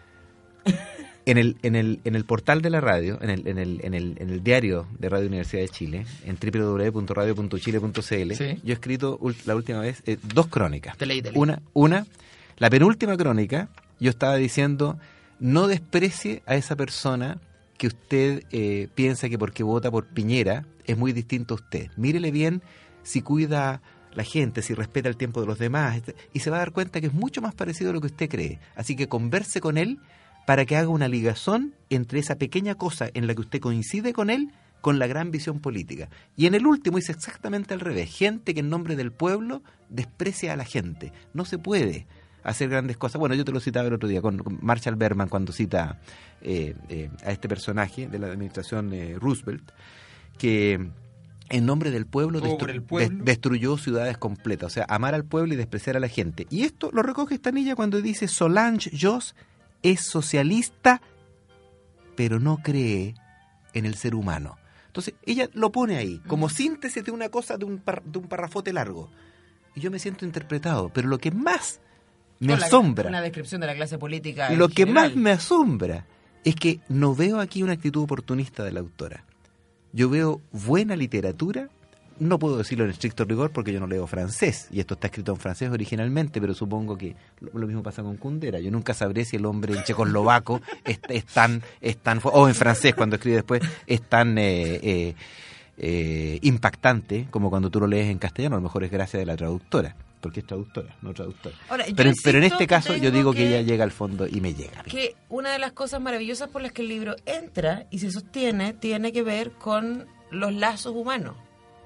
En el, en el, en el portal de la radio, en el, en el, en el, en el diario de Radio Universidad de Chile, en doble u doble u doble u punto radio punto chile punto c l, sí. Yo he escrito ul- la última vez eh, dos crónicas. Te leí, te leí. Una, una, la penúltima crónica, yo estaba diciendo, no desprecie a esa persona que usted eh, piensa que porque vota por Piñera es muy distinto a usted. Mírele bien si cuida la gente, si respeta el tiempo de los demás, y se va a dar cuenta que es mucho más parecido a lo que usted cree. Así que converse con él para que haga una ligazón entre esa pequeña cosa en la que usted coincide con él, con la gran visión política. Y en el último hice exactamente al revés. Gente que en nombre del pueblo desprecia a la gente. No se puede hacer grandes cosas. Bueno, yo te lo citaba el otro día con, con Marshall Berman cuando cita eh, eh, a este personaje de la administración eh, Roosevelt, que en nombre del pueblo, destru- el pueblo. de- destruyó ciudades completas. O sea, amar al pueblo y despreciar a la gente. Y esto lo recoge esta niña cuando dice Solange Joss es socialista, pero no cree en el ser humano. Entonces, ella lo pone ahí, como síntesis de una cosa, de un, par, de un parrafote largo. Y yo me siento interpretado, pero lo que más me Con la- asombra, Una descripción de la clase política en lo que general. más me asombra es que no veo aquí una actitud oportunista de la autora. Yo veo buena literatura, no puedo decirlo en estricto rigor porque yo no leo francés, y esto está escrito en francés originalmente, pero supongo que lo, lo mismo pasa con Kundera. Yo nunca sabré si el hombre en checoslovaco es, es tan, es tan, o en francés cuando escribe después, es tan eh, eh, eh, impactante como cuando tú lo lees en castellano. A lo mejor es gracias de la traductora, porque es traductora, no traductora. Ahora, yo Pero, pero en insisto este que caso yo tengo digo que... que- ella llega al fondo y me llega. que una de las cosas maravillosas por las que el libro entra y se sostiene tiene que ver con los lazos humanos.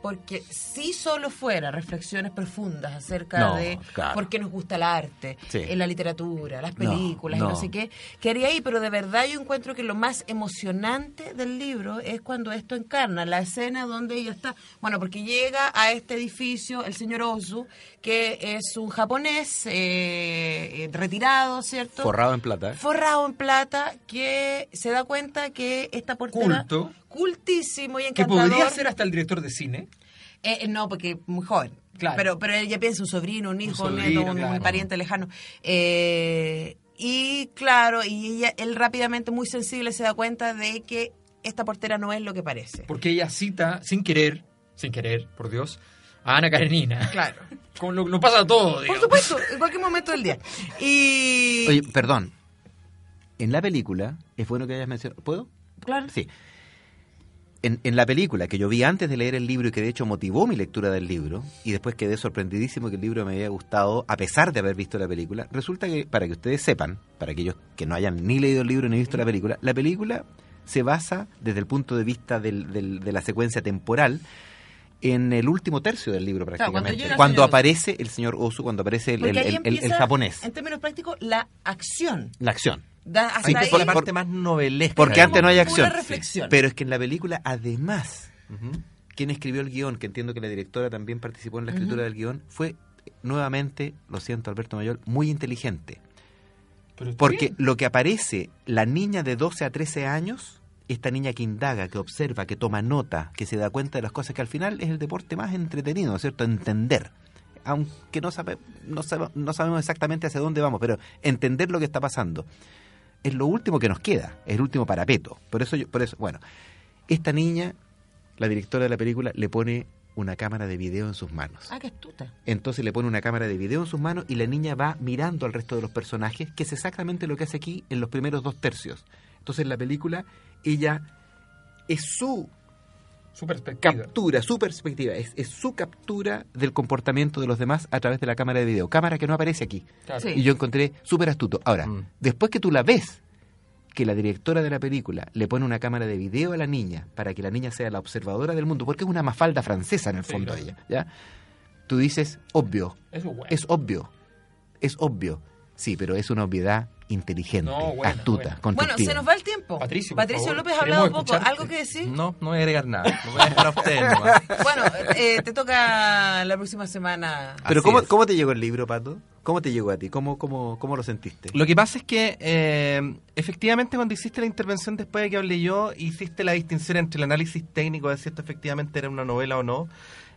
porque si solo fuera reflexiones profundas acerca No, de claro. por qué nos gusta el arte, Sí. en la literatura, las películas No, y no no. sé qué, quedaría ahí, pero de verdad yo encuentro que lo más emocionante del libro es cuando esto encarna, la escena donde ella está, bueno, porque llega a este edificio el señor Ozu, que es un japonés eh, eh, retirado, ¿cierto? Forrado en plata. Forrado en plata, que se da cuenta que esta portera... Culto. Cultísimo y Que encantador. podría ser hasta el director de cine. Eh, eh, no, porque muy joven. Claro. Pero, pero ella piensa un sobrino, un hijo, un, sobrino, nieto, un, claro. un pariente lejano. Eh, y claro, y ella, él rápidamente, muy sensible, se da cuenta de que esta portera no es lo que parece. Porque ella cita, sin querer, sin querer, por Dios, a Ana Karenina. Claro. Como lo, lo pasa todo, Por digamos. supuesto, en cualquier momento del día. Y... Oye, perdón. En la película, es bueno que hayas mencionado... ¿Puedo? claro. Sí. En, en la película, que yo vi antes de leer el libro y que de hecho motivó mi lectura del libro, y después quedé sorprendidísimo que el libro me había gustado a pesar de haber visto la película, resulta que, para que ustedes sepan, para aquellos que no hayan ni leído el libro ni visto la película, la película se basa desde el punto de vista del, del, de la secuencia temporal en el último tercio del libro Claro, cuando prácticamente. llega el cuando señor Ozu. aparece el señor Ozu, cuando aparece el, el, Porque ahí el- el- el empieza, japonés, en términos prácticos, la acción. la acción. Da, hasta Sí, ahí, por- la parte por- más novelesca. Porque como antes no hay pura acción. reflexión. Pero es que en la película, además, Ujú. quien escribió el guión, que entiendo que la directora también participó en la escritura Ujú. del guión, fue nuevamente, lo siento Alberto Mayol, muy inteligente. Pero está Porque bien. lo que aparece, la niña de doce a trece años, esta niña que indaga, que observa, que toma nota, que se da cuenta de las cosas, que al final es el deporte más entretenido, ¿no es cierto? Entender. Aunque no, sabe, no, sabe- no sabemos exactamente hacia dónde vamos, pero entender lo que está pasando es lo último que nos queda, es el último parapeto. Por eso, yo, por eso, bueno, esta niña, la directora de la película, le pone una cámara de video en sus manos. Ah, qué astuta. Entonces le pone una cámara de video en sus manos y la niña va mirando al resto de los personajes, que es exactamente lo que hace aquí en los primeros dos tercios. Entonces en la película ella es su Su perspectiva. captura, su perspectiva, es, es su captura del comportamiento de los demás a través de la cámara de video. Cámara que no aparece aquí. Claro. Sí. Y yo encontré súper astuto. Ahora, Mm. después que tú la ves, que la directora de la película le pone una cámara de video a la niña para que la niña sea la observadora del mundo, porque es una mafalda francesa en el Sí, fondo claro. ella, ¿ya? Tú dices, obvio, Eso es bueno. es obvio, es obvio. Sí, pero es una obviedad inteligente, No, buena, astuta, buena. constructiva. Bueno, se nos va el tiempo. Patricio, por Patricio favor, López ha queremos hablado poco. escucharte. ¿Algo que decir? No, no voy a agregar nada. Lo voy a dejar a ustedes nomás. Bueno, eh, te toca la próxima semana. Pero Así ¿cómo, es. ¿cómo te llegó el libro, Pato? ¿Cómo te llegó a ti? ¿Cómo, cómo, cómo lo sentiste? Lo que pasa es que eh, efectivamente cuando hiciste la intervención después de que hablé yo, hiciste la distinción entre el análisis técnico de si esto efectivamente era una novela o no,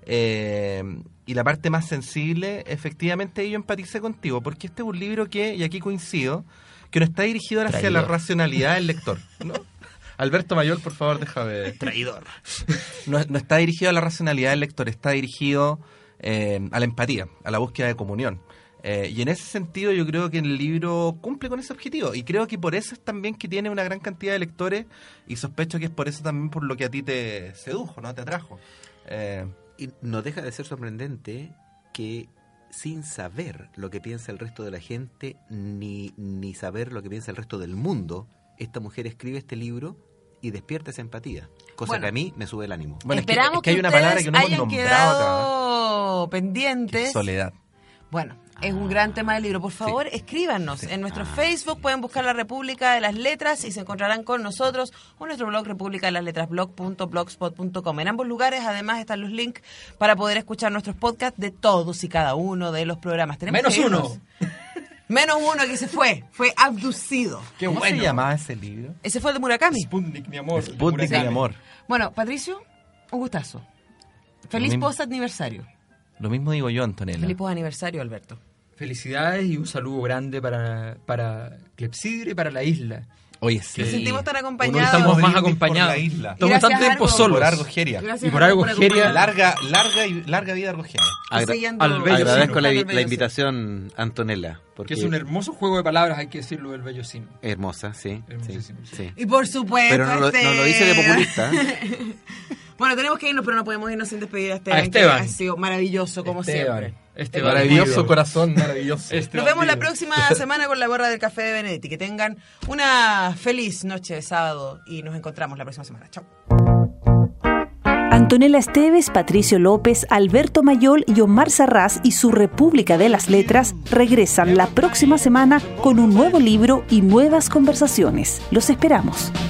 eh, y la parte más sensible, efectivamente yo empaticé contigo, porque este es un libro que, y aquí coincido, que no está dirigido hacia Traidor. la racionalidad del lector, ¿no? Alberto Mayol, por favor, déjame. Traidor. No, no está dirigido a la racionalidad del lector, está dirigido eh, a la empatía, a la búsqueda de comunión. Eh, y en ese sentido yo creo que el libro cumple con ese objetivo. Y creo que por eso es también que tiene una gran cantidad de lectores, y sospecho que es por eso también por lo que a ti te sedujo, ¿no? Te atrajo. Eh, Y no deja de ser sorprendente que sin saber lo que piensa el resto de la gente, ni, ni saber lo que piensa el resto del mundo, esta mujer escribe este libro y despierta esa empatía. Cosa Bueno. que a mí me sube el ánimo. bueno, es que, Esperamos es que hay una ustedes palabra que no hemos hayan nombrado acá. quedado pendientes. Soledad. Bueno, es un gran tema del libro. Por favor, escríbanos. En nuestro Ah. Facebook pueden buscar la República de las Letras y se encontrarán con nosotros, o nuestro blog república de las letras blog punto blogspot punto com. En ambos lugares, además, están los links para poder escuchar nuestros podcasts de todos y cada uno de los programas. Tenemos Menos que irnos. uno. Menos uno que se fue. Fue abducido. Qué ¿Cómo bueno. se llamaba ese libro? Ese fue el de Murakami. Sputnik, mi amor. Sputnik, Murakami. mi amor. Bueno, Patricio, un gustazo. Feliz mismo. post-aniversario. Lo mismo digo yo, Antonella. Feliz post-aniversario, Alberto. Felicidades y un saludo grande para, para Clepsidre y para la isla. Oye, sí. Nos sentimos tan Uno acompañados. estamos más brindis por acompañados. la isla. Estamos Gracias, tanto tiempo Argo. solos. Por Argogeria. Gracias Y por Argo, algo acompañarnos. Geria- Larga, larga y larga vida Argogeria. Agra- Siguiendo- al bello Agradezco sino. la, Al la bello invitación, Antonella, porque Que es un hermoso juego de palabras, hay que decirlo, del bello sino. hermosa, sí, sí, Hermosísimo, sí. sí. Y por supuesto, Pero no lo, no lo hice de populista. Bueno, tenemos que irnos, pero no podemos irnos sin despedir a Esteban, A Esteban. que ha sido maravilloso, como Esteban. siempre. Esteban. Maravilloso Bandido. corazón, maravilloso. Este Nos vemos la bandido. próxima semana con la gorra del Café de Benedetti. Que tengan una feliz noche de sábado y nos encontramos la próxima semana. Chao. Antonella Esteves, Patricio López, Alberto Mayol y Omar Sarraz y su República de las Letras regresan la próxima semana con un nuevo libro y nuevas conversaciones. Los esperamos.